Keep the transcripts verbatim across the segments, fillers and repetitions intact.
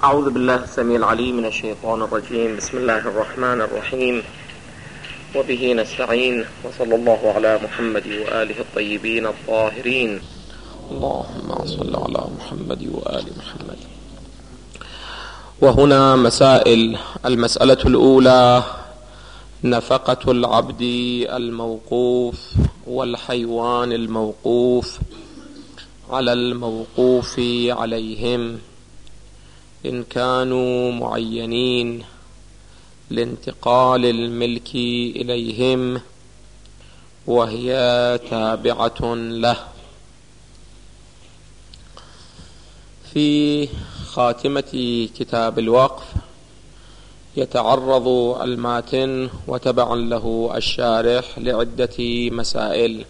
أعوذ بالله السميع العليم من الشيطان الرجيم. بسم الله الرحمن الرحيم، وبه نستعين، وصلى الله على محمد وآله الطيبين الطاهرين. اللهم صل على محمد وآل محمد. وهنا مسائل. المسألة الأولى: نفقة العبد الموقوف والحيوان الموقوف على الموقوف عليهم إن كانوا معينين لانتقال الملك إليهم وهي تابعة له. في خاتمة كتاب الوقف يتعرض الماتن وتبعا له الشارح لعدة مسائل.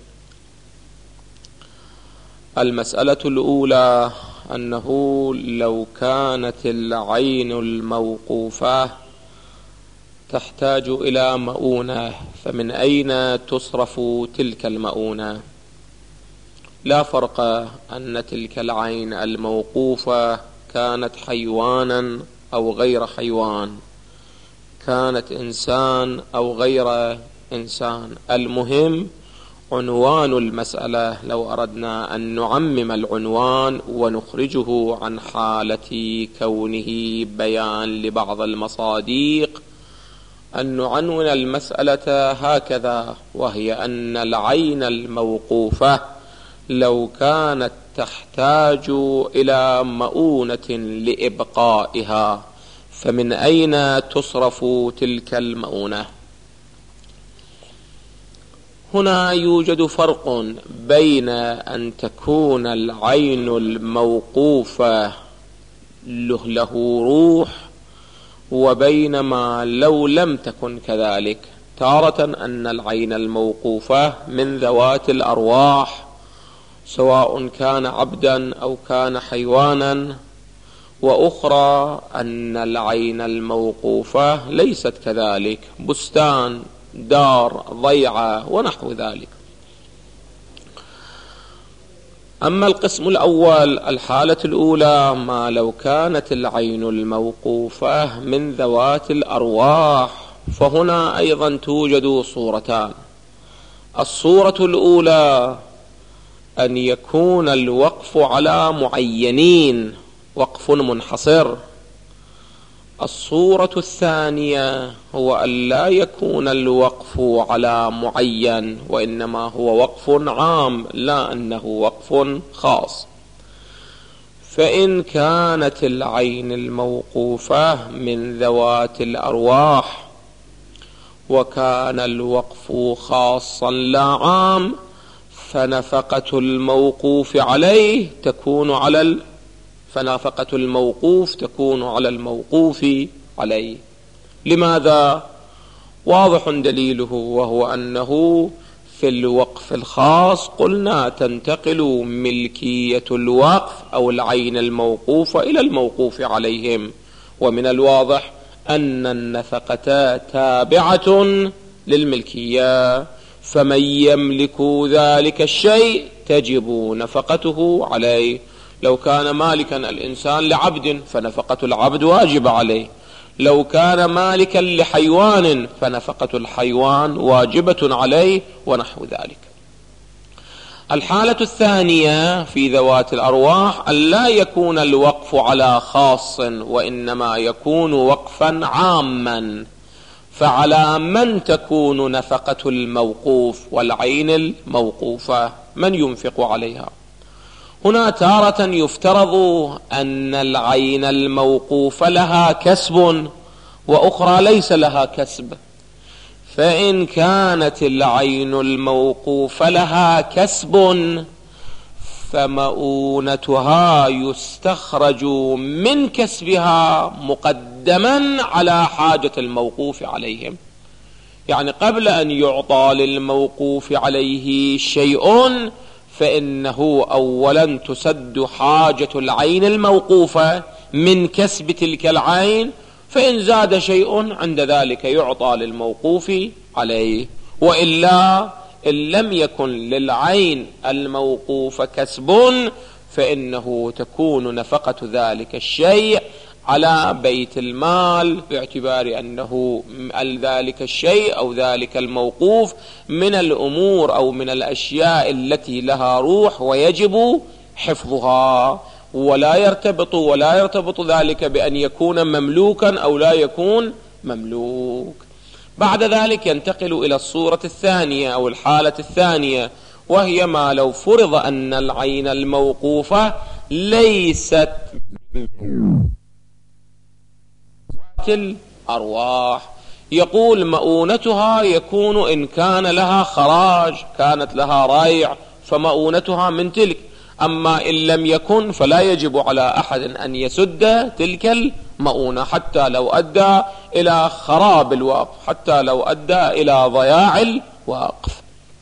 المسألة الأولى: أنه لو كانت العين الموقوفة تحتاج إلى مؤونة، فمن أين تصرف تلك المؤونة؟ لا فرق أن تلك العين الموقوفة كانت حيوانا أو غير حيوان، كانت إنسان أو غير إنسان. المهم عنوان المسألة، لو أردنا أن نعمم العنوان ونخرجه عن حالة كونه بيان لبعض المصادق، أن نعنون المسألة هكذا، وهي أن العين الموقوفة لو كانت تحتاج إلى مؤونة لإبقائها، فمن أين تصرف تلك المؤونة؟ هنا يوجد فرق بين أن تكون العين الموقوفة له روح، وبين ما لو لم تكن كذلك. تارة أن العين الموقوفة من ذوات الأرواح، سواء كان عبدا أو كان حيوانا، وأخرى أن العين الموقوفة ليست كذلك، بستان، دار، ضيعة ونحو ذلك. أما القسم الأول، الحالة الأولى، ما لو كانت العين الموقوفة من ذوات الأرواح، فهنا أيضا توجد صورتان. الصورة الأولى أن يكون الوقف على معينين، وقف منحصر. الصورة الثانية هو أن لا يكون الوقف على معين، وإنما هو وقف عام، لا أنه وقف خاص. فإن كانت العين الموقوفة من ذوات الأرواح وكان الوقف خاصا لا عام، فنفقة الموقوف عليه تكون على ال... فنفقة الموقوف تكون على الموقوف عليه. لماذا؟ واضح دليله، وهو أنه في الوقف الخاص قلنا تنتقل ملكية الوقف أو العين الموقوفة إلى الموقوف عليهم، ومن الواضح أن النفقة تابعة للملكية، فمن يملك ذلك الشيء تجب نفقته عليه. لو كان مالكا الإنسان لعبد فنفقة العبد واجب عليه، لو كان مالكا لحيوان فنفقة الحيوان واجبة عليه، ونحو ذلك. الحالة الثانية في ذوات الأرواح أن لا يكون الوقف على خاص، وإنما يكون وقفا عاما، فعلى من تكون نفقة الموقوف والعين الموقوفة؟ من ينفق عليها؟ هنا تارة يفترض أن العين الموقوف لها كسب، وأخرى ليس لها كسب. فإن كانت العين الموقوف لها كسب فمؤونتها يستخرج من كسبها مقدما على حاجة الموقوف عليهم. يعني قبل أن يعطى للموقوف عليه شيء، فإنه أولا تسد حاجة العين الموقوفة من كسب تلك العين، فإن زاد شيء عند ذلك يعطى للموقوف عليه. وإلا إن لم يكن للعين الموقوف كسب، فإنه تكون نفقة ذلك الشيء على بيت المال باعتبار أنه ذلك الشيء أو ذلك الموقوف من الأمور أو من الأشياء التي لها روح ويجب حفظها، ولا يرتبط ولا يرتبط ذلك بأن يكون مملوكا أو لا يكون مملوك. بعد ذلك ينتقل إلى الصورة الثانية أو الحالة الثانية، وهي ما لو فرض أن العين الموقوفة ليست الأرواح. يقول مؤونتها يكون إن كان لها خراج، كانت لها ريع، فمؤونتها من تلك. أما إن لم يكن فلا يجب على أحد أن يسد تلك المؤونة، حتى لو أدى إلى خراب الوقف، حتى لو أدى إلى ضياع الوقف.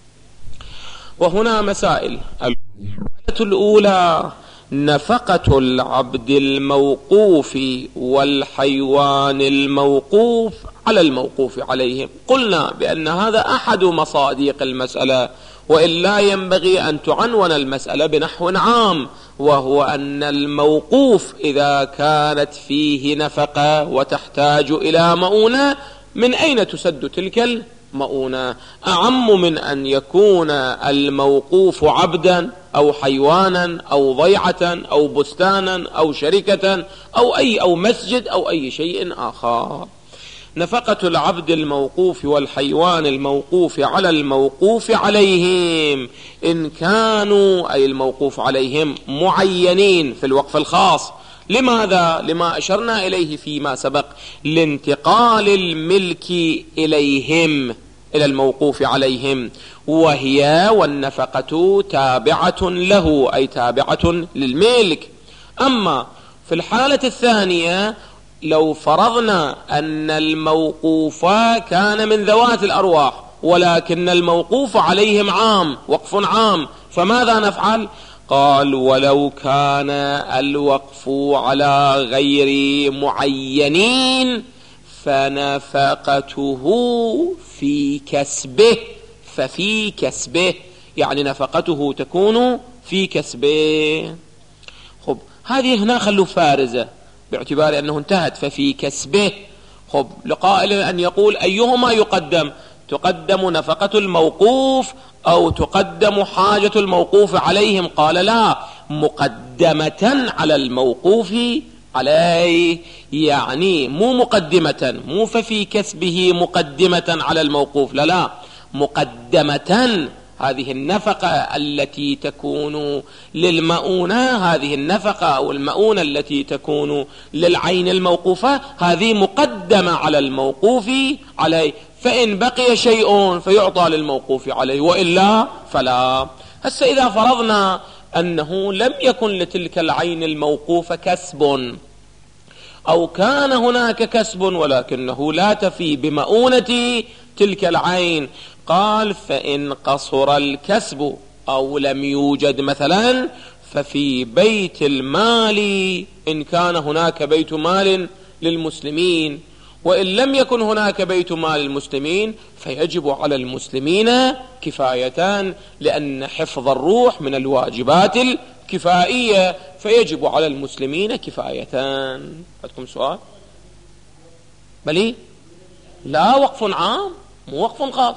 وهنا مسائل. المسألة الأولى: نفقة العبد الموقوف والحيوان الموقوف على الموقوف عليهم. قلنا بأن هذا أحد مصادق المسألة، وإلا ينبغي أن تعنون المسألة بنحو عام، وهو أن الموقوف إذا كانت فيه نفقة وتحتاج إلى مؤونة، من أين تسد تلك المؤونة؟ أعم من أن يكون الموقوف عبدا أو حيوانا أو ضيعة أو بستانا أو شركة أو أي أو مسجد أو أي شيء آخر. نفقة العبد الموقوف والحيوان الموقوف على الموقوف عليهم إن كانوا أي الموقوف عليهم معينين في الوقف الخاص. لماذا؟ لما أشرنا إليه فيما سبق، لانتقال الملك إليهم إلى الموقوف عليهم، وهي والنفقة تابعة له أي تابعة للملك. أما في الحالة الثانية لو فرضنا أن الموقوف كان من ذوات الأرواح ولكن الموقوف عليهم عام، وقف عام، فماذا نفعل؟ قال: ولو كان الوقف على غير معينين فنفقته في كسبه، ففي كسبه يعني نفقته تكون في كسبه. خب هذه هنا خلوا فارزة باعتبار أنه انتهت ففي كسبه. خب لقائل أن يقول أيهما يقدم؟ تقدم نفقة الموقوف أو تقدم حاجة الموقوف عليهم؟ قال لا، مقدمة على الموقوف عليه، يعني مو مقدمة، مو ففي كسبه مقدمة على الموقوف، لا لا، مقدمة. هذه النفقة التي تكون للمؤونة، هذه النفقة أو المؤونة التي تكون للعين الموقوفة، هذه مقدمة على الموقوف عليه، فإن بقي شيء فيعطى للموقوف عليه وإلا فلا. هسه إذا فرضنا أنه لم يكن لتلك العين الموقوفة كسب، أو كان هناك كسب ولكنه لا تفي بمؤونة تلك العين، قال: فإن قصر الكسب أو لم يوجد مثلا ففي بيت المال، إن كان هناك بيت مال للمسلمين، وإن لم يكن هناك بيت مال للمسلمين فيجب على المسلمين كفايتان، لأن حفظ الروح من الواجبات الكفائية، فيجب على المسلمين كفايتان. عندكم سؤال؟ بلي؟ لا، وقف عام مو وقف خاص.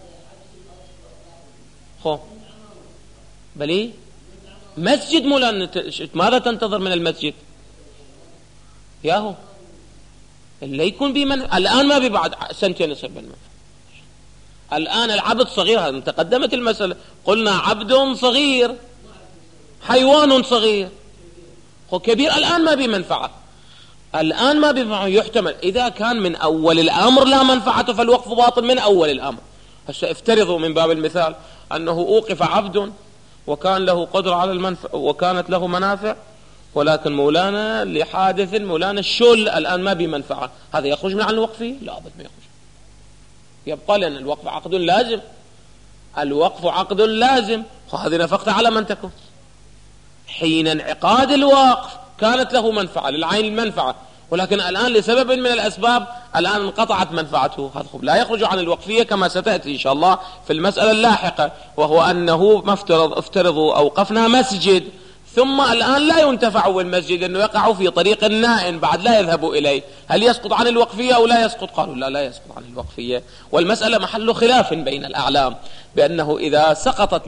خو بلي مسجد مولانا، ماذا تنتظر من المسجد؟ ياهو اللي يكون بمن الآن ما ببعد سنتين يصير بالمنفعة. الآن العبد صغير، هذا تقدمت المسألة، قلنا عبد صغير، حيوان صغير، هو كبير الآن ما بمنفعة، الآن ما بمنفعة. يحتمل إذا كان من أول الأمر لا منفعة فالوقف باطل من أول الأمر. هسه افترضوا من باب المثال أنه أوقف عبد وكان له قدرة على المنفعة وكانت له منافع، ولكن مولانا لحادث مولانا الشل الآن ما بمنفعة، هذا يخرج من عن الوقف؟ لا أبد ما يخرج، يبقى، لأن الوقف عقد لازم، الوقف عقد لازم، وهذه نفقت على من تكون. حين انعقاد الوقف كانت له منفعة للعين المنفعة، ولكن الآن لسبب من الأسباب الآن انقطعت منفعته، هذا لا يخرج عن الوقفية كما ستأتي إن شاء الله في المسألة اللاحقة، وهو أنه مفترض افترضوا أوقفنا مسجد، ثم الآن لا ينتفع بالمسجد، أنه يقع في طريق نائن بعد لا يذهب إليه، هل يسقط عن الوقفية أو لا يسقط؟ قالوا لا لا يسقط عن الوقفية. والمسألة محل خلاف بين الأعلام بأنه إذا سقطت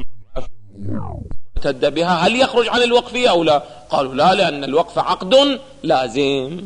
ارتد بها هل يخرج عن الوقفية أو لا؟ قالوا لا، لأن الوقف عقد لازم.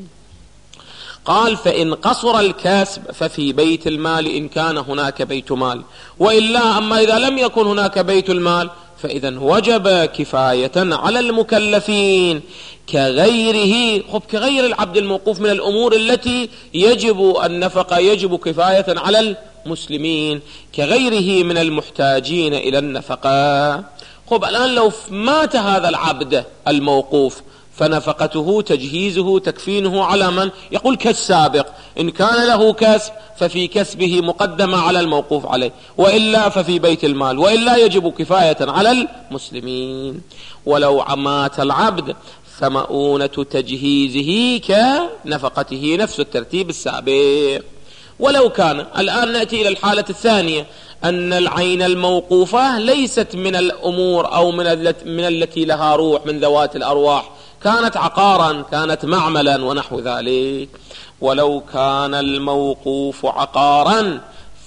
قال فإن قصر الكسب ففي بيت المال إن كان هناك بيت مال، وإلا أما إذا لم يكن هناك بيت المال فإذا وجب كفاية على المكلفين كغيره. خب كغير العبد الموقوف من الأمور التي يجب النفقة، يجب كفاية على المسلمين كغيره من المحتاجين إلى النفقة. خب الآن لو مات هذا العبد الموقوف فنفقته تجهيزه تكفينه على من؟ يقول كالسابق، إن كان له كسب ففي كسبه مقدمة على الموقوف عليه، وإلا ففي بيت المال، وإلا يجب كفاية على المسلمين. ولو مات العبد فمؤونة تجهيزه كنفقته، نفس الترتيب السابق. ولو كان، الآن نأتي إلى الحالة الثانية، أن العين الموقوفة ليست من الأمور أو من من التي لها روح من ذوات الأرواح، كانت عقارا، كانت معملا ونحو ذلك. ولو كان الموقوف عقارا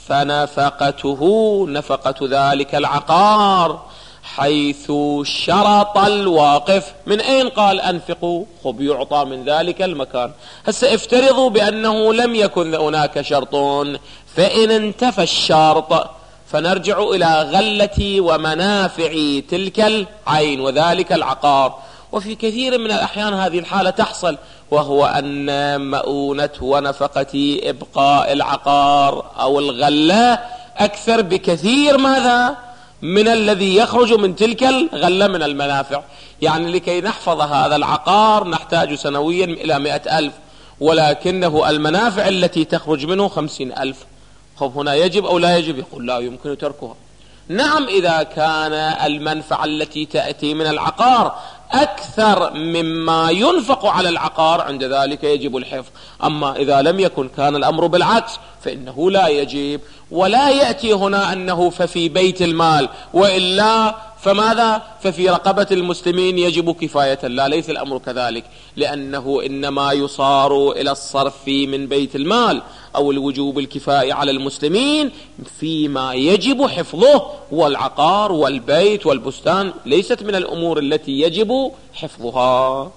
فنفقته نفقة ذلك العقار حيث شرط الواقف. من أين قال أنفقوا؟ خب يعطى من ذلك المكان. هسه افترضوا بأنه لم يكن هناك شرط، فإن انتفى الشرط فنرجع إلى غلة ومنافع تلك العين وذلك العقار. وفي كثير من الأحيان هذه الحالة تحصل، وهو أن مؤونة ونفقة إبقاء العقار أو الغلة أكثر بكثير ماذا من الذي يخرج من تلك الغلة من المنافع. يعني لكي نحفظ هذا العقار نحتاج سنويا إلى مئة ألف، ولكنه المنافع التي تخرج منه خمسين ألف. خب هنا يجب أو لا يجب؟ يقول لا يمكن تركها. نعم، إذا كان المنفعة التي تأتي من العقار أكثر مما ينفق على العقار عند ذلك يجب الحفظ. أما إذا لم يكن، كان الأمر بالعكس، فإنه لا يجب. ولا يأتي هنا أنه ففي بيت المال، وإلا فماذا؟ ففي رقبة المسلمين يجب كفاية. لا، ليس الأمر كذلك، لأنه إنما يصار إلى الصرف من بيت المال أو الوجوب الكفاية على المسلمين فيما يجب حفظه، والعقار والبيت والبستان ليست من الأمور التي يجب حفظها.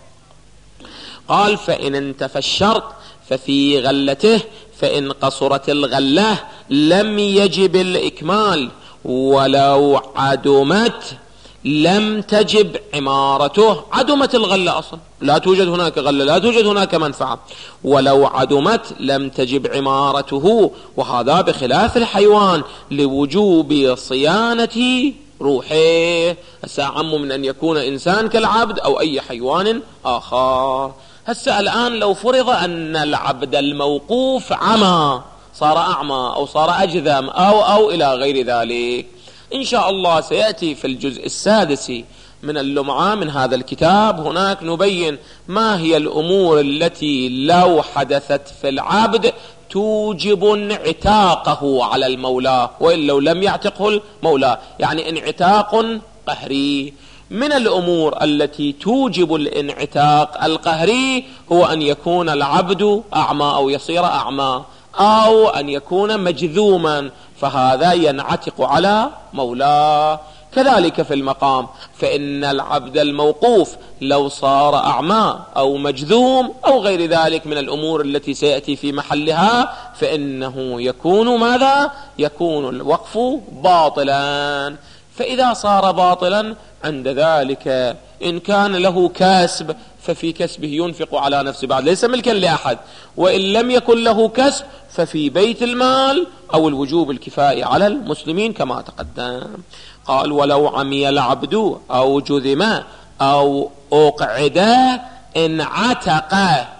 قال فإن انتفى الشرط ففي غلته، فإن قصرت الغلة لم يجب الإكمال، ولو عدمت لم تجب عمارته. عدمت الغلة أصلا، لا توجد هناك غلة، لا توجد هناك منفعة. ولو عدمت لم تجب عمارته، وهذا بخلاف الحيوان لوجوب صيانة روحه. هسه أعم من أن يكون إنسان كالعبد أو أي حيوان آخر. هسه الآن لو فرض أن العبد الموقوف عمى، صار أعمى أو صار أجذم أو أو إلى غير ذلك، إن شاء الله سيأتي في الجزء السادس من اللمعة من هذا الكتاب، هناك نبين ما هي الأمور التي لو حدثت في العبد توجب انعتاقه على المولى، وإن لو لم يعتقه المولى، يعني انعتاق قهري. من الأمور التي توجب الانعتاق القهري هو أن يكون العبد أعمى أو يصير أعمى، أو أن يكون مجذوما، فهذا ينعتق على مولاه. كذلك في المقام، فإن العبد الموقوف لو صار أعمى أو مجذوم أو غير ذلك من الأمور التي سيأتي في محلها، فإنه يكون ماذا؟ يكون الوقف باطلا. فإذا صار باطلا عند ذلك إن كان له كسب ففي كسبه ينفق على نفسه بعد، ليس ملكا لأحد. وإن لم يكن له كسب ففي بيت المال أو الوجوب الكفائي على المسلمين كما تقدم. قال ولو عمي العبد أو جذم أو أقعد إن عتق،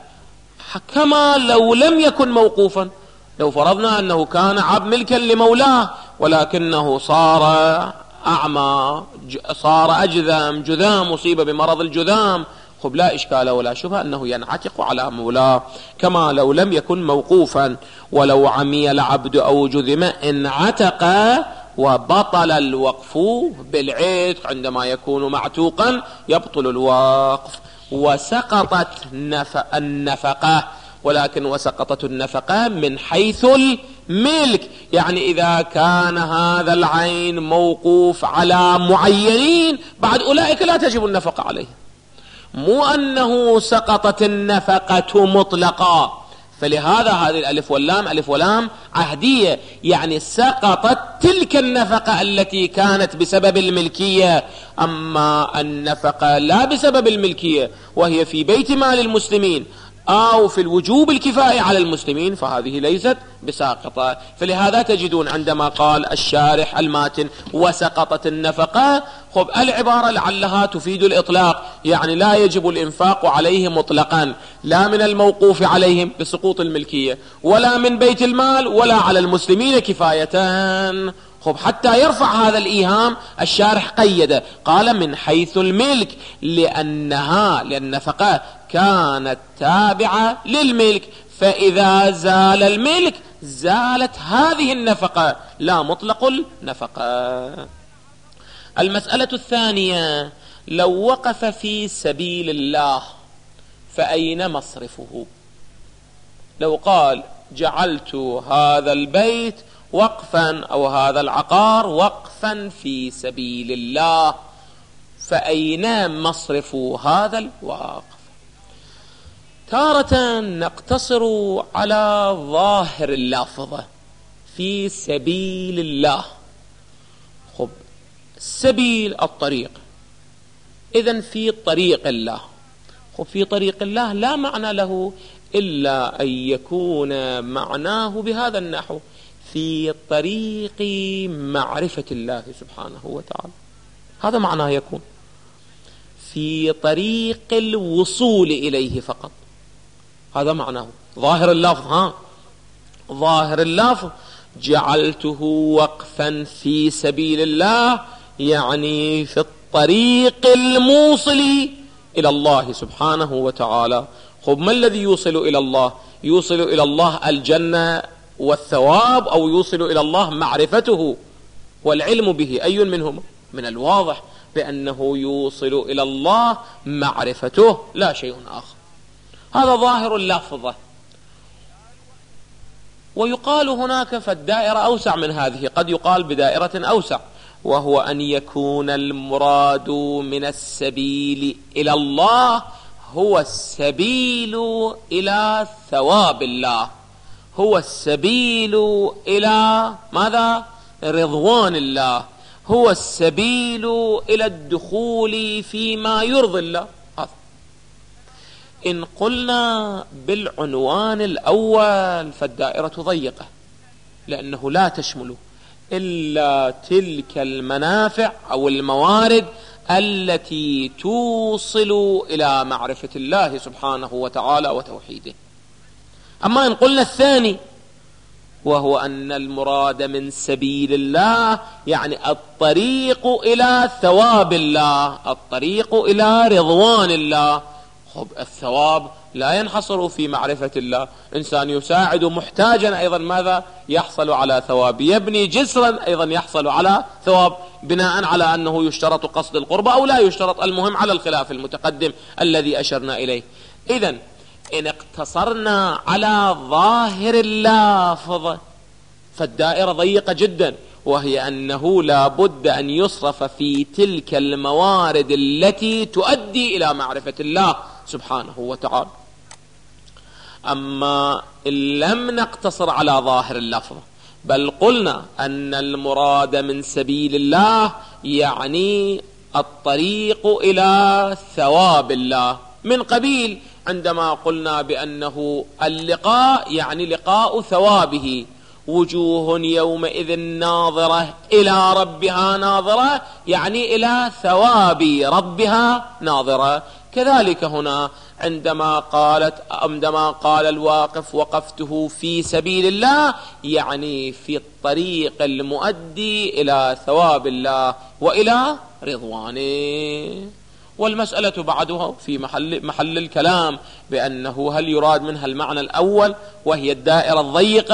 كما لو لم يكن موقوفا. لو فرضنا أنه كان عبد ملكا لمولاه ولكنه صار أعمى، صار أجذم، جذام، مصيبة بمرض الجذام، خب لا إشكال ولا شبهة أنه ينعتق على مولاه كما لو لم يكن موقوفا. ولو عمي العبد أو جذم إن عتق وبطل الوقف بالعتق. عندما يكون معتوقا يبطل الوقف. وسقطت النفقة، ولكن وسقطت النفقة من حيث الملك، يعني إذا كان هذا العين موقوف على معينين بعد أولئك لا تجب النفقة عليه، مو أنه سقطت النفقة مطلقا. فلهذا هذه الألف واللام ألف ولام عهدية، يعني سقطت تلك النفقة التي كانت بسبب الملكية. أما النفقة لا بسبب الملكية وهي في بيت مال المسلمين أو في الوجوب الكفائي على المسلمين فهذه ليست بساقطة. فلهذا تجدون عندما قال الشارح الماتن وسقطت النفقة، خب العبارة لعلها تفيد الإطلاق، يعني لا يجب الإنفاق عليه مطلقا، لا من الموقوف عليهم بسقوط الملكية ولا من بيت المال ولا على المسلمين كفاية. خب حتى يرفع هذا الإيهام الشارح قيده، قال من حيث الملك، لأنها للنفقة كانت تابعة للملك، فإذا زال الملك زالت هذه النفقة لا مطلق النفقة. المسألة الثانية، لو وقف في سبيل الله فأين مصرفه؟ لو قال جعلت هذا البيت وقفا أو هذا العقار وقفا في سبيل الله، فأين مصرف هذا الوقف؟ تارة نقتصر على ظاهر اللافظة في سبيل الله. خب السبيل الطريق، إذن في طريق الله. خب في طريق الله لا معنى له إلا أن يكون معناه بهذا النحو، في طريق معرفة الله سبحانه وتعالى، هذا معناه يكون في طريق الوصول إليه فقط، هذا معناه ظاهر اللفظ. ها ظاهر اللفظ جعلته وقفا في سبيل الله، يعني في الطريق الموصل إلى الله سبحانه وتعالى. خب ما الذي يوصل إلى الله؟ يوصل إلى الله الجنة والثواب، أو يوصل إلى الله معرفته والعلم به؟ أي منهما؟ من الواضح بأنه يوصل إلى الله معرفته لا شيء آخر، هذا ظاهر اللفظة. ويقال هناك فالدائرة أوسع من هذه، قد يقال بدائرة أوسع، وهو أن يكون المراد من السبيل إلى الله هو السبيل إلى ثواب الله، هو السبيل إلى ماذا؟ رضوان الله، هو السبيل إلى الدخول فيما يرضي الله. إن قلنا بالعنوان الأول فالدائرة ضيقة، لأنه لا تشمل إلا تلك المنافع أو الموارد التي توصل إلى معرفة الله سبحانه وتعالى وتوحيده. أما إن قلنا الثاني، وهو أن المراد من سبيل الله يعني الطريق إلى ثواب الله، الطريق إلى رضوان الله. خب الثواب لا ينحصر في معرفة الله، إنسان يساعد محتاجا أيضا ماذا؟ يحصل على ثواب، يبني جسرا أيضا يحصل على ثواب، بناء على أنه يشترط قصد القربة أو لا يشترط، المهم على الخلاف المتقدم الذي أشرنا إليه. إذن إن اقتصرنا على ظاهر اللافظ فالدائرة ضيقة جدا، وهي أنه لا بد أن يصرف في تلك الموارد التي تؤدي إلى معرفة الله سبحانه وتعالى. أما إن لم نقتصر على ظاهر اللفظ بل قلنا أن المراد من سبيل الله يعني الطريق إلى ثواب الله، من قبيل عندما قلنا بأنه اللقاء يعني لقاء ثوابه، وجوه يومئذ ناظرة إلى ربها ناظرة يعني إلى ثواب ربها ناظرة. كذلك هنا عندما قالت عندما قال الواقف وقفته في سبيل الله يعني في الطريق المؤدي إلى ثواب الله وإلى رضوانه. والمسألة بعدها في محل, محل الكلام بأنه هل يراد منها المعنى الأول وهي الدائرة الضيقة،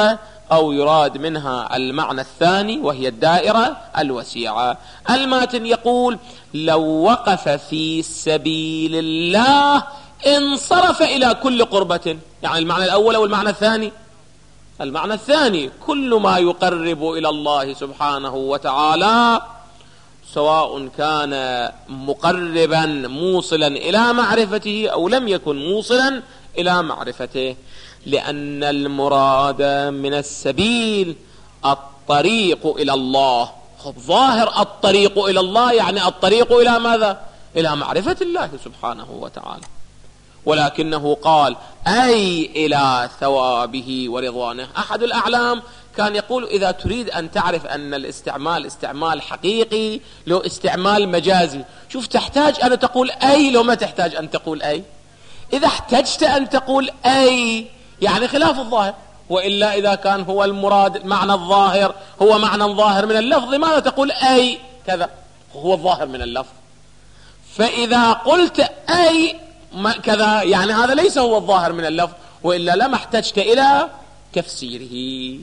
أو يراد منها المعنى الثاني وهي الدائرة الوسيعة. الماتن يقول لو وقف في سبيل الله انصرف إلى كل قربة، يعني المعنى الأول أو المعنى الثاني؟ المعنى الثاني، كل ما يقرب إلى الله سبحانه وتعالى سواء كان مقربا موصلا إلى معرفته أو لم يكن موصلا إلى معرفته، لأن المراد من السبيل الطريق إلى الله. ظاهر الطريق إلى الله يعني الطريق إلى ماذا؟ إلى معرفة الله سبحانه وتعالى، ولكنه قال أي إلى ثوابه ورضوانه. أحد الأعلام كان يقول إذا تريد أن تعرف أن الاستعمال استعمال حقيقي لو استعمال مجازي، شوف تحتاج أن تقول أي لو ما تحتاج أن تقول أي. إذا احتجت أن تقول أي يعني خلاف الظاهر، وإلا إذا كان هو المراد معنى الظاهر هو معنى ظاهر من اللفظ ماذا تقول أي كذا، هو الظاهر من اللفظ. فإذا قلت أي كذا يعني هذا ليس هو الظاهر من اللفظ، وإلا لما احتجت إلى تفسيره،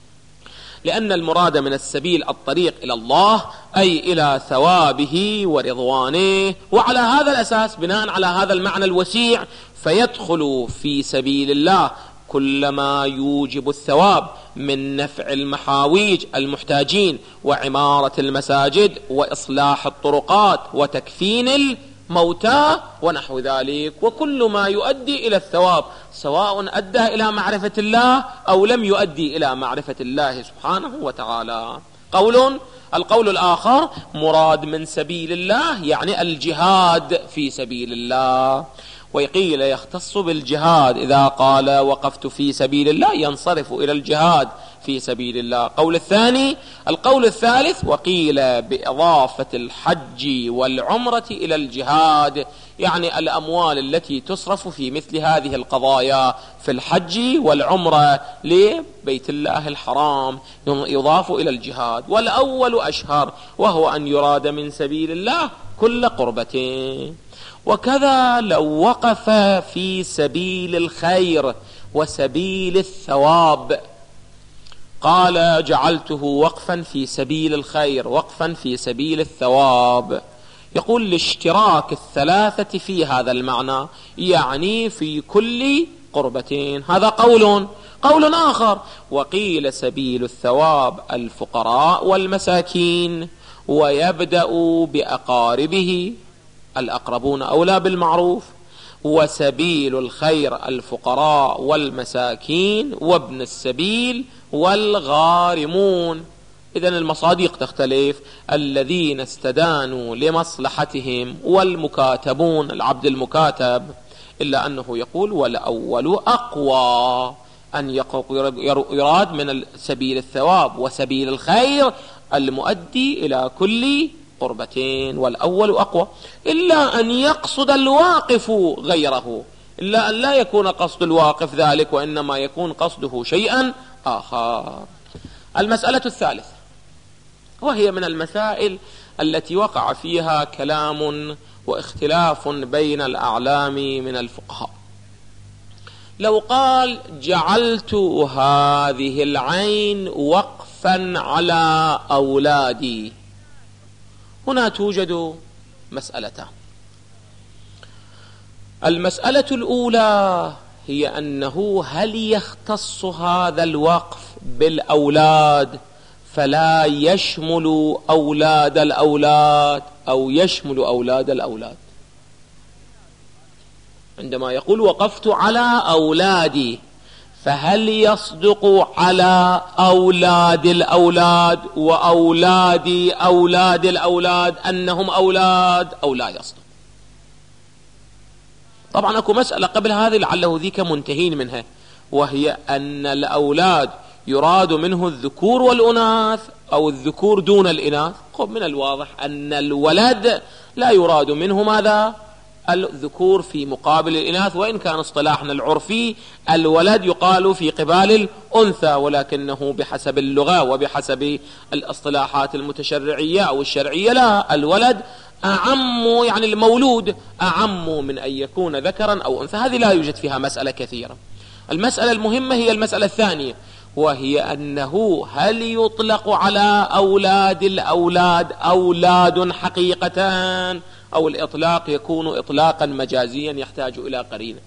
لأن المراد من السبيل الطريق إلى الله أي إلى ثوابه ورضوانه. وعلى هذا الأساس بناء على هذا المعنى الوسيع فيدخل في سبيل الله كل ما يوجب الثواب من نفع المحاويج المحتاجين وعمارة المساجد وإصلاح الطرقات وتكفين الموتى ونحو ذلك، وكل ما يؤدي إلى الثواب سواء أدى إلى معرفة الله أو لم يؤدي إلى معرفة الله سبحانه وتعالى. قول القول الآخر مراد من سبيل الله يعني الجهاد في سبيل الله، وقيل يختص بالجهاد إذا قال وقفت في سبيل الله ينصرف إلى الجهاد في سبيل الله. قول الثاني القول الثالث وقيل بإضافة الحج والعمرة إلى الجهاد، يعني الأموال التي تصرف في مثل هذه القضايا في الحج والعمرة لبيت الله الحرام يضاف إلى الجهاد. والأول أشهر وهو أن يراد من سبيل الله كل قربة. وكذا لو وقف في سبيل الخير وسبيل الثواب، قال جعلته وقفا في سبيل الخير وقفا في سبيل الثواب، يقول لاشتراك الثلاثة في هذا المعنى يعني في كل قربتين. هذا قول. قول آخر وقيل سبيل الثواب الفقراء والمساكين، ويبدأ بأقاربه الأقربون أولى بالمعروف، وسبيل الخير الفقراء والمساكين وابن السبيل والغارمون. إذن المصادق تختلف، الذين استدانوا لمصلحتهم والمكاتبون العبد المكاتب، إلا أنه يقول والأول أقوى، أن يراد من سبيل الثواب وسبيل الخير المؤدي إلى كل قربتين، والأول أقوى، إلا أن يقصد الواقف غيره، إلا أن لا يكون قصد الواقف ذلك وإنما يكون قصده شيئا آخر. المسألة الثالثة وهي من المسائل التي وقع فيها كلام واختلاف بين الأعلام من الفقهاء. لو قال جعلت هذه العين وقفا على أولادي، هنا توجد مسألتان. المسألة الأولى هي أنه هل يختص هذا الوقف بالأولاد فلا يشمل أولاد الأولاد أو يشمل أولاد الأولاد؟ عندما يقول وقفت على أولادي فهل يصدق على أولاد الأولاد وأولاد أولاد الأولاد أنهم أولاد أو لا يصدق؟ طبعا أكو مسألة قبل هذه لعله ذيك منتهين منها، وهي أن الأولاد يراد منه الذكور والأناث أو الذكور دون الإناث. من الواضح أن الولد لا يراد منه ماذا؟ الذكور في مقابل الإناث، وإن كان اصطلاحنا العرفي الولد يقال في قبال الأنثى، ولكنه بحسب اللغة وبحسب الاصطلاحات المتشرعية أو الشرعية لا، الولد أعم، يعني المولود أعم من أن يكون ذكرا أو أنثى. هذه لا يوجد فيها مسألة كثيرة. المسألة المهمة هي المسألة الثانية، وهي أنه هل يطلق على أولاد الأولاد أولاد حقيقة، أو الإطلاق يكون إطلاقا مجازيا يحتاج إلى قرينة.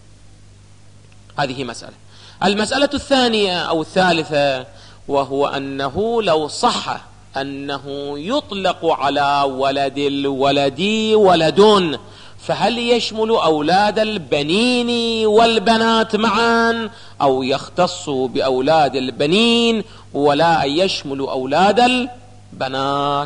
هذه مسألة. المسألة الثانية أو الثالثة، وهو أنه لو صح أنه يطلق على ولد الولد ولد، فهل يشمل أولاد البنين والبنات معا، أو يختص بأولاد البنين ولا يشمل أولاد البنات؟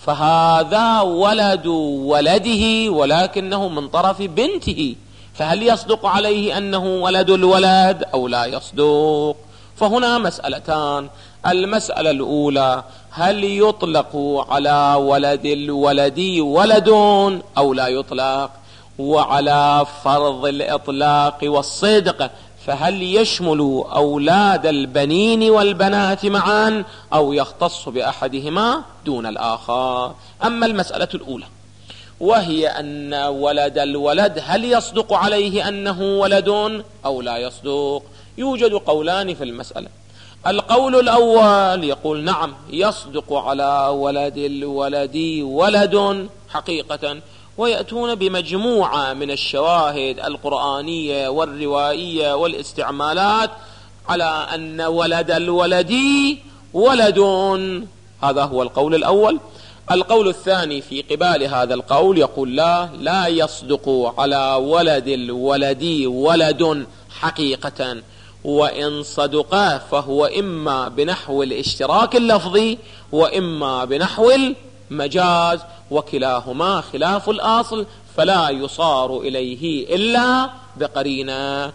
فهذا ولد ولده ولكنه من طرف بنته، فهل يصدق عليه أنه ولد الولد أو لا يصدق؟ فهنا مسألتان. المسألة الأولى، هل يطلق على ولد الولد ولد أو لا يطلق؟ وعلى فرض الإطلاق والصدق، فهل يشمل أولاد البنين والبنات معا أو يختص بأحدهما دون الآخر؟ أما المسألة الأولى وهي أن ولد الولد هل يصدق عليه أنه ولد أو لا يصدق؟ يوجد قولان في المسألة. القول الأول يقول نعم يصدق على ولد الولد ولد حقيقة، ويأتون بمجموعة من الشواهد القرآنية والروائية والاستعمالات على أن ولد الولد ولد. هذا هو القول الأول. القول الثاني في قبال هذا القول يقول لا لا يصدق على ولد الولد ولد حقيقة، وإن صدق فهو إما بنحو الاشتراك اللفظي وإما بنحو المجاز، وكلاهما خلاف الأصل، فلا يصار إليه إلا بقرينة.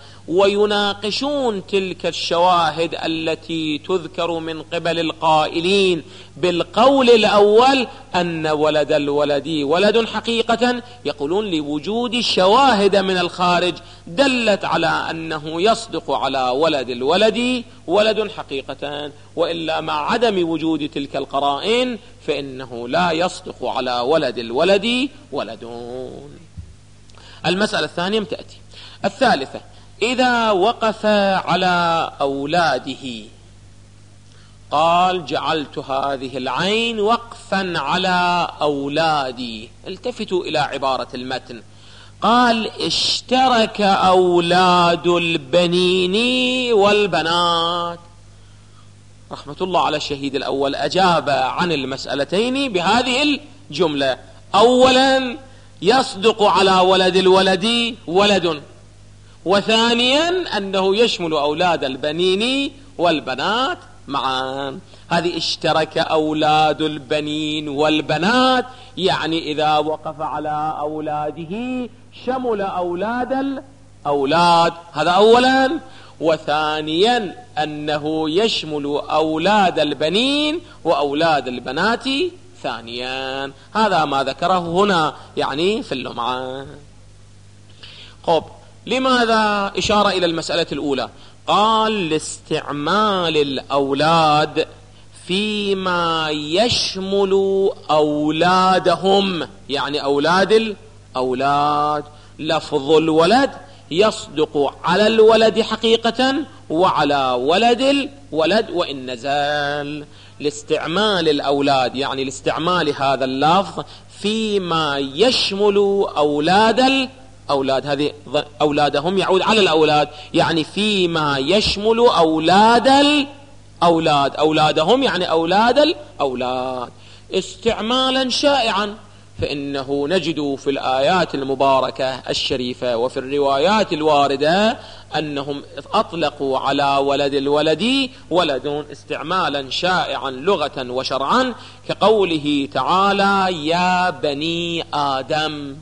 ويناقشون تلك الشواهد التي تذكر من قبل القائلين بالقول الأول أن ولد الولد ولد حقيقة، يقولون لوجود شواهد من الخارج دلت على أنه يصدق على ولد الولد ولد حقيقة، وإلا مع عدم وجود تلك القرائن فإنه لا يصدق على ولد الولد ولدون. المسألة الثانية تأتي. الثالثة، إذا وقف على أولاده قال جعلت هذه العين وقفا على أولادي، التفتوا إلى عبارة المتن، قال اشترك أولاد البنين والبنات. رحمة الله على الشهيد الأول أجاب عن المسألتين بهذه الجملة: أولا يصدق على ولد الولد ولد، وثانيا أنه يشمل أولاد البنين والبنات معا. هذه اشترك أولاد البنين والبنات، يعني إذا وقف على أولاده شمل أولاد الأولاد، هذا أولا. وثانيا أنه يشمل أولاد البنين وأولاد البنات ثانيا. هذا ما ذكره هنا يعني في اللمعة. خب، لماذا إشارة إلى المسألة الأولى؟ قال لاستعمال الأولاد فيما يشمل أولادهم، يعني أولاد الأولاد. لفظ الولد يصدق على الولد حقيقة وعلى ولد الولد وإن نزل. لاستعمال الأولاد يعني لاستعمال هذا اللفظ فيما يشمل أولاد الأولاد، هذه أولادهم يعود على الأولاد، يعني فيما يشمل أولاد الأولاد، أولادهم يعني أولاد الأولاد، استعمالا شائعا. فإنه نجد في الآيات المباركة الشريفة وفي الروايات الواردة أنهم أطلقوا على ولد الولد ولد استعمالا شائعا لغة وشرعا، كقوله تعالى: يا بني آدم،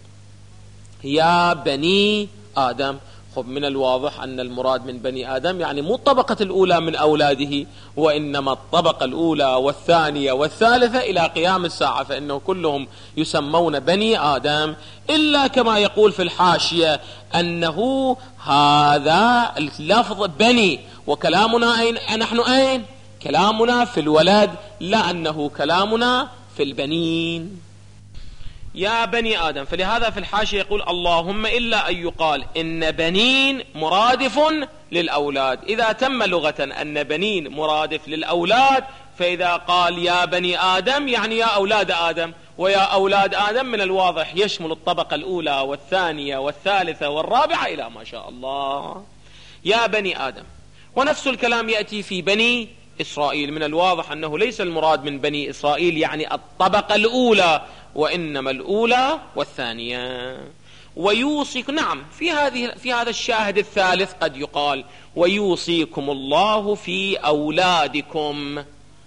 يا بني آدم. خب، من الواضح أن المراد من بني آدم يعني مو الطبقة الأولى من أولاده، وإنما الطبقة الأولى والثانية والثالثة إلى قيام الساعة، فإنه كلهم يسمون بني آدم، إلا كما يقول في الحاشية أنه هذا اللفظ بني، وكلامنا أين نحن؟ أين كلامنا؟ في الولد، لا أنه كلامنا في البنين. يا بني آدم، فلهذا في الحاشية يقول: اللهم إلا أن يقال إن بنين مرادف للأولاد. إذا تم لغة أن بنين مرادف للأولاد، فإذا قال يا بني آدم يعني يا أولاد آدم، ويا أولاد آدم من الواضح يشمل الطبقة الأولى والثانية والثالثة والرابعة إلى ما شاء الله، يا بني آدم. ونفس الكلام يأتي في بني إسرائيل، من الواضح أنه ليس المراد من بني إسرائيل يعني الطبقة الأولى، وإنما الأولى والثانية. ويوصيك، نعم، في هذه في هذا الشاهد الثالث قد يقال ويوصيكم الله في أولادكم.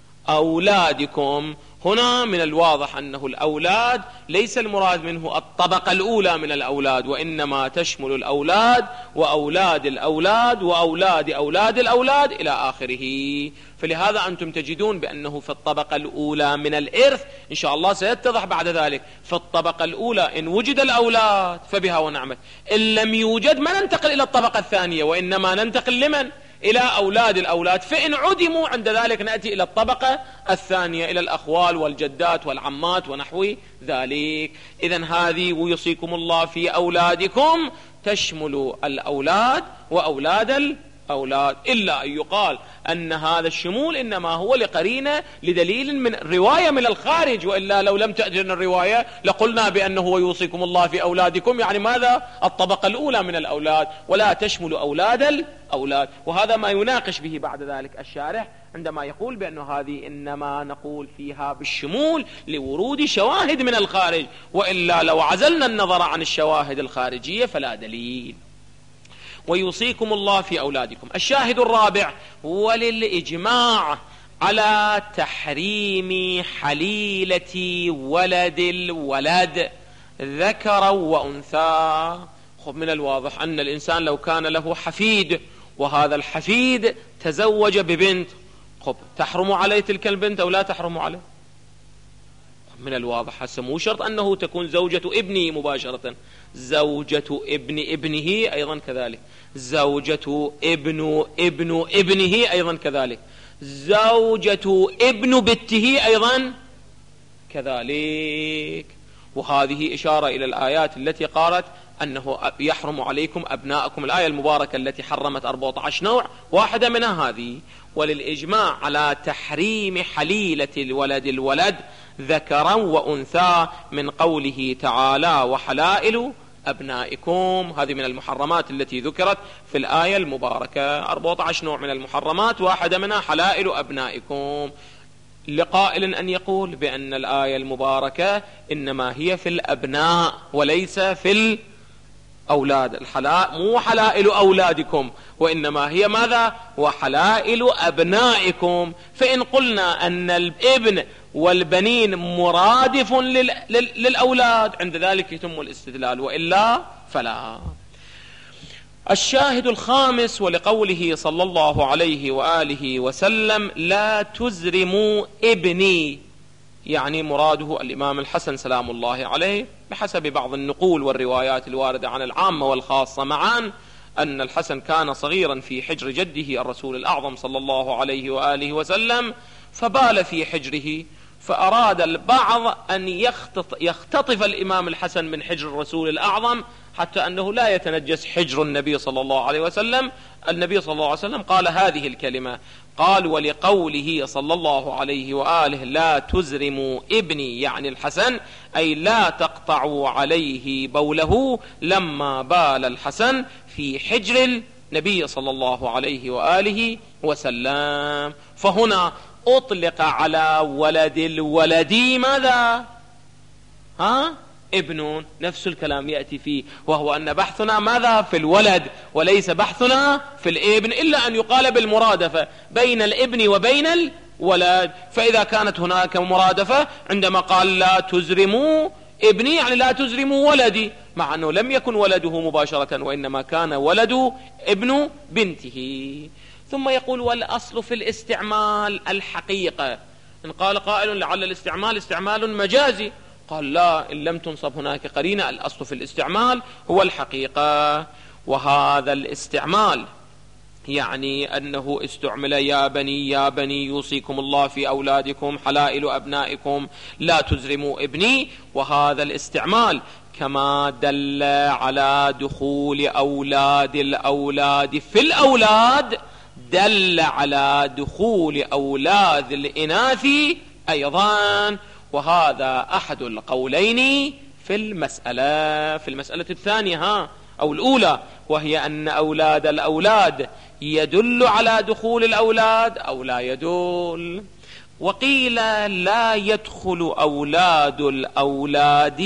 أولادكم هنا من الواضح أنه الأولاد ليس المراد منه الطبقة الأولى من الأولاد، وإنما تشمل الأولاد وأولاد الأولاد وأولاد أولاد الأولاد إلى آخره. فلهذا أنتم تجدون بأنه في الطبقة الأولى من الإرث، إن شاء الله سيتضح بعد ذلك، في الطبقة الأولى إن وجد الأولاد فبها ونعمت، إن لم يوجد ما ننتقل إلى الطبقة الثانية، وإنما ننتقل لمن؟ إلى أولاد الأولاد. فإن عدموا عند ذلك نأتي إلى الطبقة الثانية، إلى الأخوال والجدات والعمات ونحو ذلك. إذن هذه ويوصيكم الله في أولادكم تشمل الأولاد وأولاد الأولاد، إلا أن يقال أن هذا الشمول إنما هو لقرينة لدليل من رواية من الخارج، وإلا لو لم تأتنا الرواية لقلنا بأنه ويوصيكم الله في أولادكم يعني ماذا؟ الطبقة الأولى من الأولاد، ولا تشمل أولاد الأولاد. وهذا ما يناقش به بعد ذلك الشارح عندما يقول بأنه هذه إنما نقول فيها بالشمول لورود شواهد من الخارج، وإلا لو عزلنا النظر عن الشواهد الخارجية فلا دليل. ويوصيكم الله في أولادكم. الشاهد الرابع: وللإجماع على تحريم حليلة ولد الولد ذكرا وأنثى. خب من الواضح أن الإنسان لو كان له حفيد وهذا الحفيد تزوج ببنت، خب تحرم عليه تلك البنت أو لا تحرم عليه؟ من الواضح هسه مو شرط أنه تكون زوجة ابنه مباشرة، زوجة ابن ابنه أيضا كذلك، زوجة ابن ابن ابنه أيضا كذلك، زوجة ابن بنته أيضا كذلك. وهذه إشارة إلى الآيات التي قالت أنه يحرم عليكم أبناءكم، الآية المباركة التي حرمت أربعة عشر نوع، واحدة منها هذه. وللإجماع على تحريم حليلة الولد الولد ذكرا وأنثى من قوله تعالى وحلائل أبنائكم. هذه من المحرمات التي ذكرت في الآية المباركة، أربعة عشر نوع من المحرمات، واحدة منها حلائل أبنائكم. لقائل أن يقول بأن الآية المباركة إنما هي في الأبناء وليس في الأولاد، الحلائل مو حلائل أولادكم، وإنما هي ماذا؟ وحلائل أبنائكم. فإن قلنا أن الابن والبنين مرادف لل... لل... للأولاد عند ذلك يتم الاستدلال، وإلا فلا. الشاهد الخامس: ولقوله صلى الله عليه وآله وسلم لا تزرموا ابني، يعني مراده الإمام الحسن سلام الله عليه، بحسب بعض النقول والروايات الواردة عن العامة والخاصة معا، أن الحسن كان صغيرا في حجر جده الرسول الأعظم صلى الله عليه وآله وسلم، فبال في حجره، فأراد البعض أن يختطف الإمام الحسن من حجر الرسول الأعظم حتى أنه لا يتنجس حجر النبي صلى الله عليه وسلم. النبي صلى الله عليه وسلم قال هذه الكلمة، قال ولقوله صلى الله عليه وآله لا تزرموا ابني، يعني الحسن، أي لا تقطعوا عليه بوله لما بال الحسن في حجر النبي صلى الله عليه وآله وسلم. فهنا أطلق على ولد الولد ماذا؟ ها؟ ابن. نفس الكلام يأتي فيه، وهو أن بحثنا ماذا؟ في الولد وليس بحثنا في الابن، إلا أن يقال بالمرادفة بين الابن وبين الولد. فإذا كانت هناك مرادفة عندما قال لا تزرموا ابني يعني لا تزرموا ولدي، مع أنه لم يكن ولده مباشرة وإنما كان ولد ابن بنته. ثم يقول والأصل في الاستعمال الحقيقة. إن قال قائل لعل الاستعمال استعمال مجازي، قال لا، إن لم تنصب هناك قرينة، الأصل في الاستعمال هو الحقيقة. وهذا الاستعمال يعني أنه استعمل يا بني يا بني يوصيكم الله في أولادكم حلائل أبنائكم لا تزرموا ابني، وهذا الاستعمال كما دل على دخول أولاد الأولاد في الأولاد دل على دخول أولاد الإناث أيضا، وهذا أحد القولين في المسألة في المسألة الثانية ها أو الأولى، وهي أن أولاد الأولاد يدل على دخول الأولاد أو لا يدل. وقيل لا يدخل أولاد الأولاد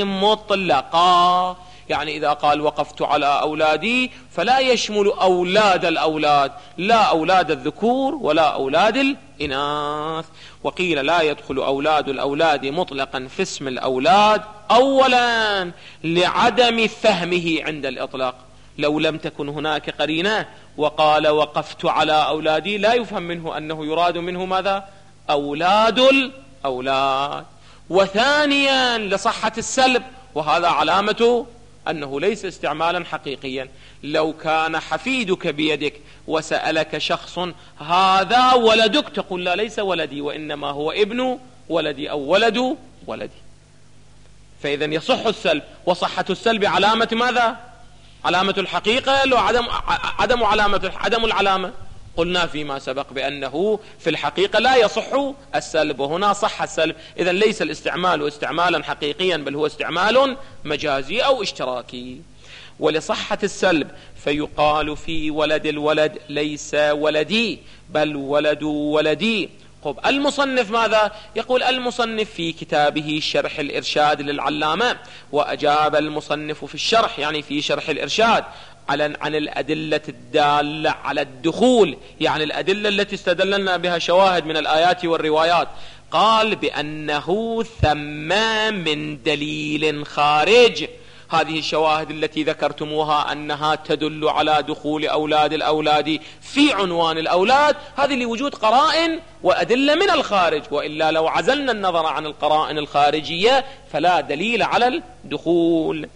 مطلقا، يعني إذا قال وقفت على أولادي فلا يشمل أولاد الأولاد، لا أولاد الذكور ولا أولاد الإناث. وقيل لا يدخل أولاد الأولاد مطلقا في اسم الأولاد، أولا لعدم فهمه عند الإطلاق، لو لم تكن هناك قرينة وقال وقفت على أولادي لا يفهم منه أنه يراد منه ماذا؟ أولاد الأولاد. وثانيا لصحة السلب، وهذا علامة أنه ليس استعمالا حقيقيا. لو كان حفيدك بيدك وسألك شخص هذا ولدك تقول لا ليس ولدي وإنما هو ابن ولدي أو ولد ولدي، فإذا يصح السلب. وصحة السلب علامة ماذا؟ علامة الحقيقة لو عدم عدم علامة عدم العلامة. قلنا فيما سبق بأنه في الحقيقة لا يصح السلب، وهنا صح السلب. إذا ليس الاستعمال استعمالا حقيقيا بل هو استعمال مجازي أو اشتراكي. ولصحة السلب فيقال في ولد الولد ليس ولدي بل ولد ولدي. طب المصنف ماذا يقول؟ المصنف في كتابه شرح الإرشاد للعلامة، وأجاب المصنف في الشرح يعني في شرح الإرشاد عن عن الأدلة الدالة على الدخول، يعني الأدلة التي استدللنا بها شواهد من الآيات والروايات. قال بأنه ثم من دليل خارج، هذه الشواهد التي ذكرتموها أنها تدل على دخول أولاد الأولاد في عنوان الأولاد، هذه لوجود قرائن وأدلة من الخارج، وإلا لو عزلنا النظر عن القرائن الخارجية فلا دليل على الدخول.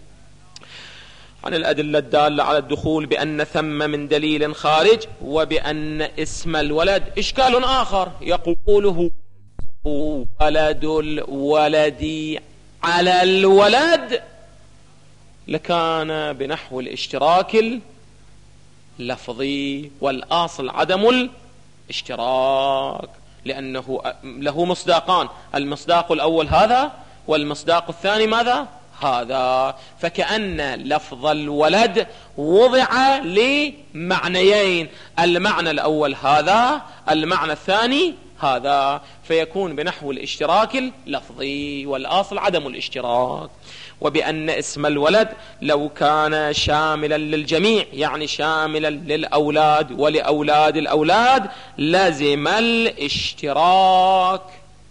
عن الأدلة الدالة على الدخول بأن ثم من دليل خارج، وبأن اسم الولد إشكال آخر يقوله ولد الولد على الولد لكان بنحو الاشتراك اللفظي، والأصل عدم الاشتراك لأنه له مصداقان، المصداق الأول هذا والمصداق الثاني ماذا؟ هذا. فكأن لفظ الولد وضع لمعنيين، المعنى الأول هذا، المعنى الثاني هذا، فيكون بنحو الاشتراك اللفظي، والأصل عدم الاشتراك. وبأن اسم الولد لو كان شاملا للجميع يعني شاملا للأولاد ولأولاد الأولاد لازم الاشتراك.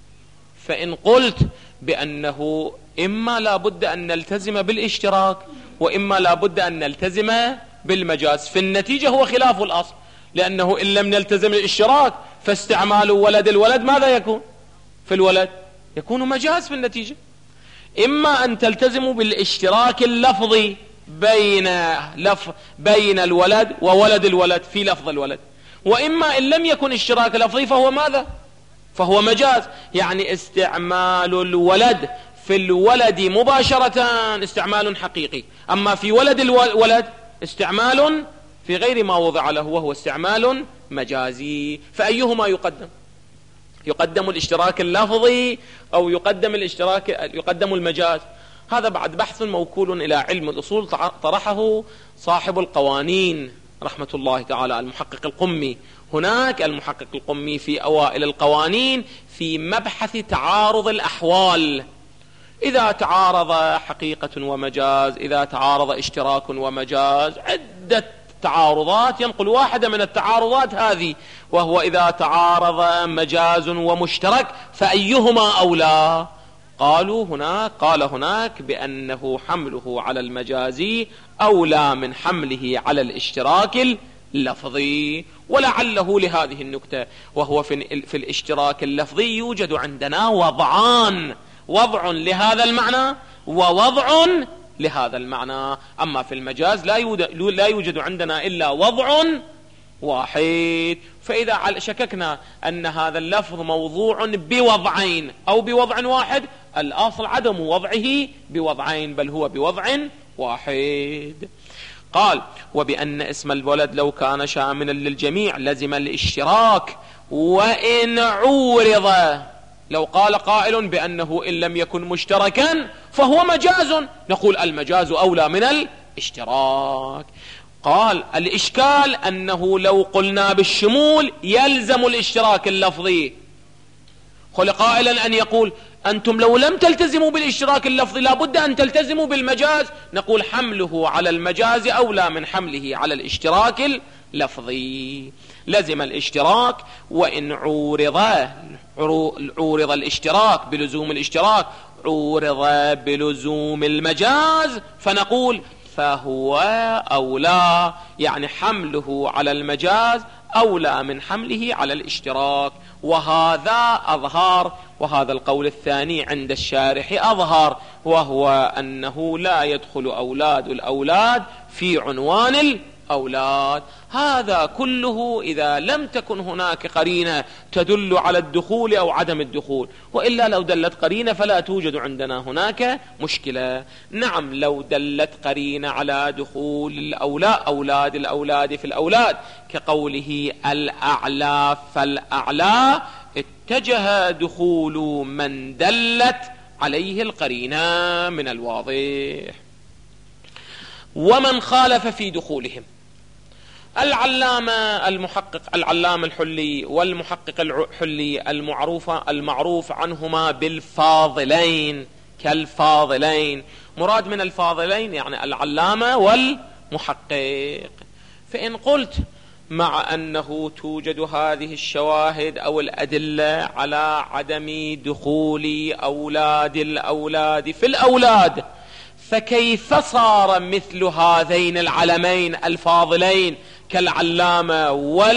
فإن قلت بأنه إما لا بد أن نلتزم بالاشتراك وإما لا بد أن نلتزم بالمجاز، في النتيجة هو خلاف الأصل، لأنه إن لم نلتزم الاشتراك فاستعمال ولد الولد ماذا يكون؟ في الولد يكون مجاز في النتيجة. إما أن تلتزموا بالاشتراك اللفظي بين لف بين الولد وولد الولد في لفظ الولد، وإما إن لم يكن اشتراك لفظي فهو ماذا؟ فهو مجاز، يعني استعمال الولد في الولد مباشرة استعمال حقيقي، أما في ولد الولد استعمال في غير ما وضع له وهو استعمال مجازي. فأيهما يقدم؟ يقدم الاشتراك اللفظي أو يقدم الاشتراك يقدم المجاز؟ هذا بعد بحث موكول إلى علم الأصول طرحه صاحب القوانين رحمة الله تعالى المحقق القمي. هناك المحقق القمي في أوائل القوانين في مبحث تعارض الأحوال، إذا تعارض حقيقة ومجاز، إذا تعارض اشتراك ومجاز، عدة تعارضات، ينقل واحدة من التعارضات هذه، وهو إذا تعارض مجاز ومشترك فأيهما أولى؟ قالوا هناك قال هناك بأنه حمله على المجازي أولى من حمله على الاشتراك اللفظي. ولعله لهذه النكتة، وهو في, في الاشتراك اللفظي يوجد عندنا وضعان، وضع لهذا المعنى ووضع لهذا المعنى، أما في المجاز لا يوجد, لا يوجد عندنا إلا وضع واحد. فإذا شككنا أن هذا اللفظ موضوع بوضعين أو بوضع واحد، الأصل عدم وضعه بوضعين، بل هو بوضع واحد. قال: وبأن اسم الولد لو كان شاملا للجميع لزم الاشتراك وإن عورض. لو قال قائل بأنه إن لم يكن مشتركا فهو مجاز، نقول المجاز أولى من الاشتراك. قال: الإشكال أنه لو قلنا بالشمول يلزم الاشتراك اللفظي. قل قائلا أن يقول: أنتم لو لم تلتزموا بالاشتراك اللفظي لابد أن تلتزموا بالمجاز، نقول حمله على المجاز أولى من حمله على الاشتراك اللفظي. لزم الاشتراك وإن عورض، عورض الاشتراك بلزوم الاشتراك، عورض بلزوم المجاز، فنقول فهو أولى، يعني حمله على المجاز أولى من حمله على الاشتراك. وهذا أظهر، وهذا القول الثاني عند الشارح أظهر، وهو أنه لا يدخل أولاد الأولاد في عنوان الأولاد. هذا كله إذا لم تكن هناك قرينة تدل على الدخول أو عدم الدخول، وإلا لو دلت قرينة فلا توجد عندنا هناك مشكلة. نعم، لو دلت قرينة على دخول الأولاد أولاد الأولاد في الأولاد كقوله الأعلى فالأعلى، اتجه دخول من دلت عليه القرينة من الواضح. ومن خالف في دخولهم، العلامة المحقق العلامة الحلي والمحقق الحلي المعروف المعروف عنهما بالفاضلين كالفاضلين. مراد من الفاضلين يعني العلامة والمحقق. فإن قلت مع أنه توجد هذه الشواهد أو الأدلة على عدم دخول أولاد الأولاد في الأولاد، فكيف صار مثل هذين العلمين الفاضلين كالعلامة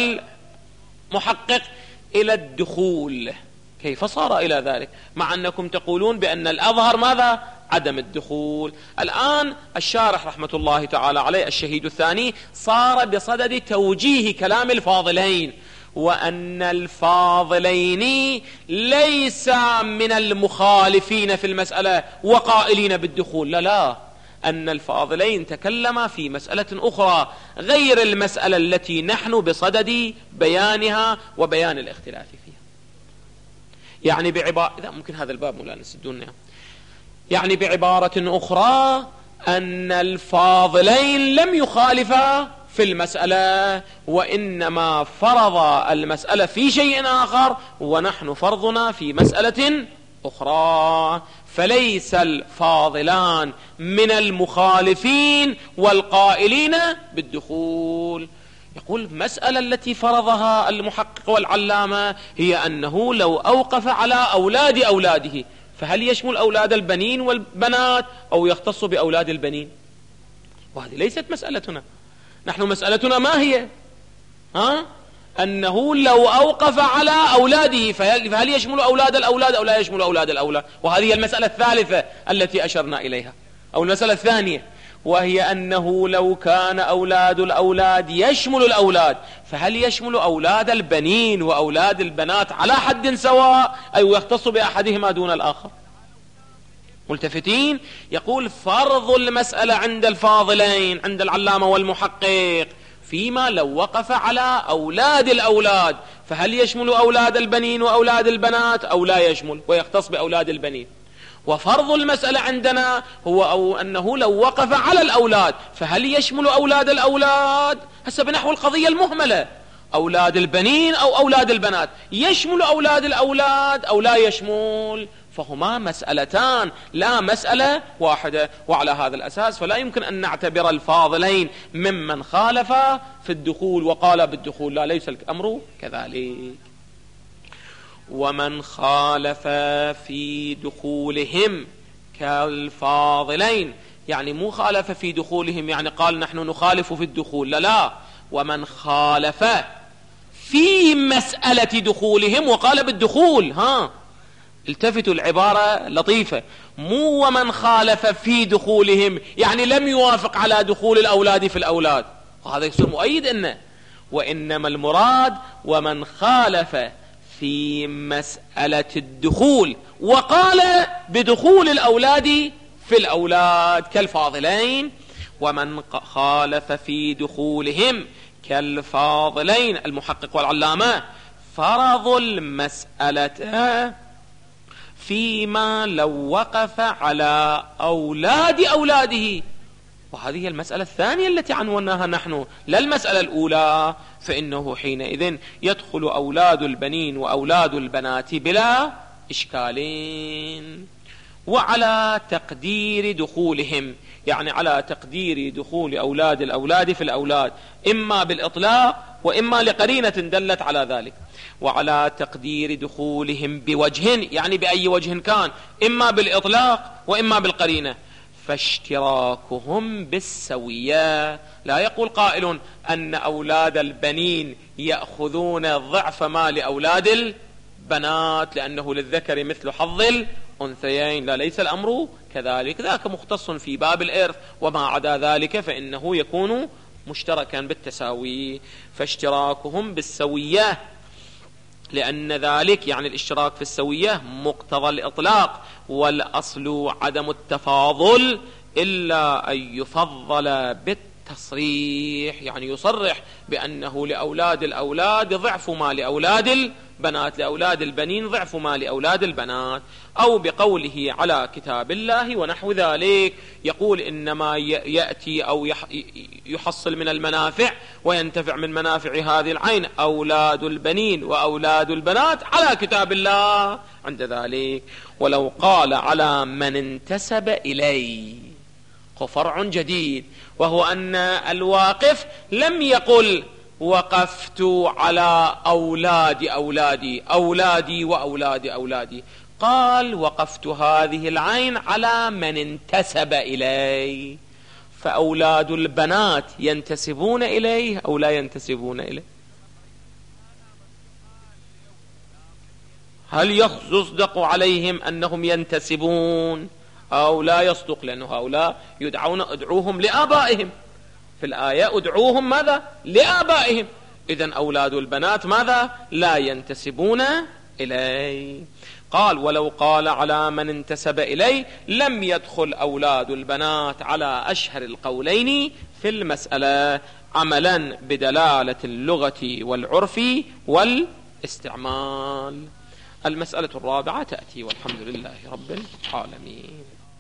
والمحقق إلى الدخول؟ كيف صار إلى ذلك مع أنكم تقولون بأن الأظهر ماذا؟ عدم الدخول. الآن الشارح رحمة الله تعالى عليه الشهيد الثاني صار بصدد توجيه كلام الفاضلين، وأن الفاضلين ليس من المخالفين في المسألة وقائلين بالدخول، لا لا، أن الفاضلين تكلم في مسألة أخرى غير المسألة التي نحن بصدد بيانها وبيان الاختلاف فيها. يعني بعبارة، إذا ممكن هذا الباب مولانا سدونا، يعني بعبارة أخرى أن الفاضلين لم يخالفا في المسألة، وإنما فرض المسألة في شيء آخر ونحن فرضنا في مسألة أخرى. فليس الفاضلان من المخالفين والقائلين بالدخول. يقول مسألة التي فرضها المحقق والعلامة هي أنه لو أوقف على أولاد أولاده، فهل يشمل أولاد البنين والبنات أو يختص بأولاد البنين؟ وهذه ليست مسألتنا. نحن مسألتنا ما هي؟ ها؟ أنه لو أوقف على أولاده فهل يشمل أولاد الأولاد أو لا يشمل أولاد الأولاد؟ وهذه المسألة الثالثة التي أشرنا إليها، أو المسألة الثانية، وهي أنه لو كان أولاد الأولاد يشمل الأولاد، فهل يشمل أولاد البنين وأولاد البنات على حد سواء أو يختص بأحدهما دون الآخر؟ ملتفتين. يقول فرض المسألة عند الفاضلين عند العلامة والمحقق فيما لو وقف على أولاد الأولاد، فهل يشمل أولاد البنين وأولاد البنات أو لا يشمل ويختص بأولاد البنين؟ وفرض المسألة عندنا هو أو أنه لو وقف على الأولاد فهل يشمل أولاد الأولاد؟ هسه بنحو القضية المهملة، أولاد البنين أو أولاد البنات، يشمل أولاد الأولاد أو لا يشمل؟ فهما مسألتان لا مسألة واحدة. وعلى هذا الأساس فلا يمكن أن نعتبر الفاضلين ممن خالف في الدخول وقال بالدخول، لا، ليس الأمر كذلك. ومن خالف في دخولهم كالفاضلين، يعني مو خالف في دخولهم يعني قال نحن نخالف في الدخول، لا لا، ومن خالف في مسألة دخولهم وقال بالدخول. ها، التفتوا العبارة لطيفة، مو ومن خالف في دخولهم يعني لم يوافق على دخول الأولاد في الأولاد، وهذا يصير مؤيد إنه وإنما المراد ومن خالف في مسألة الدخول وقال بدخول الأولاد في الأولاد كالفاضلين، ومن خالف في دخولهم كالفاضلين. المحقق والعلامة فرض المسألة فيما لو وقف على أولاد أولاده، وهذه المسألة الثانية التي عنوناها نحن، لا المسألة الأولى، فإنه حينئذ يدخل أولاد البنين وأولاد البنات بلا إشكالين. وعلى تقدير دخولهم، يعني على تقدير دخول أولاد الأولاد في الأولاد، إما بالإطلاق وإما لقرينة دلت على ذلك. وعلى تقدير دخولهم بوجه، يعني بأي وجه كان، إما بالإطلاق وإما بالقرينة، فاشتراكهم بالسوية. لا يقول قائل أن أولاد البنين يأخذون ضعف ما لأولاد البنات لأنه للذكر مثل حظ الأنثيين، لا، ليس الأمر كذلك، ذاك مختص في باب الإرث، وما عدا ذلك فإنه يكون مشتركا بالتساوي. فاشتراكهم بالسوية، لأن ذلك يعني الاشتراك في السوية مقتضى الإطلاق، والأصل عدم التفاضل إلا أن يفضل بالتصريح، يعني يصرح بأنه لأولاد الأولاد ضعف ما لأولاد البنات، لأولاد البنين ضعف ما لأولاد البنات، أو بقوله على كتاب الله ونحو ذلك، يقول إنما يأتي أو يحصل من المنافع وينتفع من منافع هذه العين أولاد البنين وأولاد البنات على كتاب الله عند ذلك. ولو قال على من انتسب إليه، فرع جديد، وهو أن الواقف لم يقل وقفت على أولاد أولادي أولادي وأولاد أولادي، قال وقفت هذه العين على من انتسب إليه، فأولاد البنات ينتسبون إليه أو لا ينتسبون إليه؟ هل يصدق عليهم أنهم ينتسبون أو لا يصدق؟ لأن هؤلاء يدعون ادعوهم لآبائهم، في الآية ادعوهم ماذا؟ لآبائهم. إذن أولاد البنات ماذا؟ لا ينتسبون إليه. قال ولو قال على من انتسب إليه لم يدخل أولاد البنات على أشهر القولين في المسألة، عملا بدلالة اللغة والعرف والاستعمال. المسألة الرابعة تأتي، والحمد لله رب العالمين.